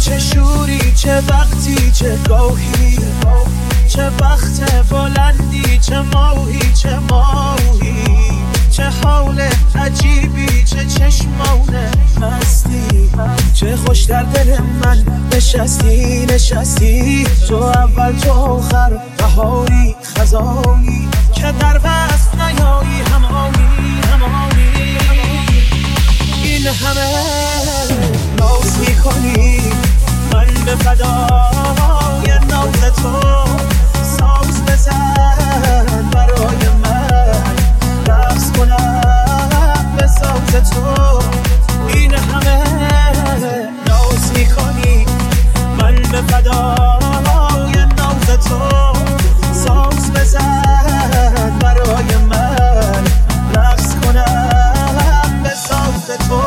چه شوری، چه وقتی، چه گاهی، چه وقت بلندی، چه ماهی، چه ماهی، چه حال عجیبی، چه چشمان مستی، چه خوش در دل من نشستی نشستی، تو اول تو آخر، بهاری خزانی که در وصف نیایی، همانی همانی. این همه ناز میکنی، من به فدای ناز تو، ساز بزن برای من، رقص کنم به ساز تو. این همه ناز میکنی، من به فدای ناز تو، ساز بزن برای من، رقص کنم به ساز تو.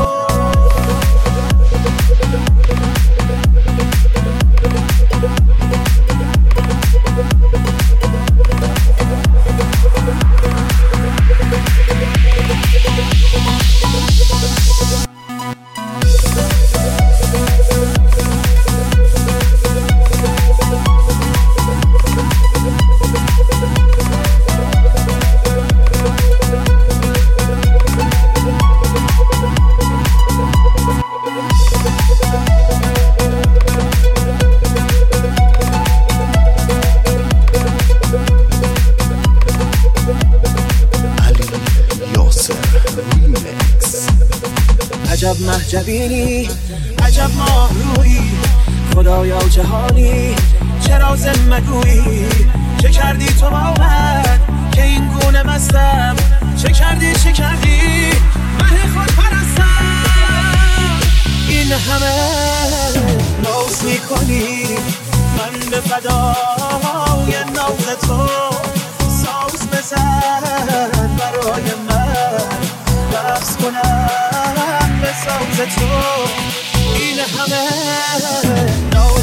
عجب محجبینی، عجب ماه رویی، خدایا جهانی چرا زمگویی، چه کردی تو با من که این گونه مستم، چه کردی مه خود پرستم. این همه ناز میکنی، من به فدای ناز تو، ساز بزن برای من، رقص کنم به ساز تو. این همه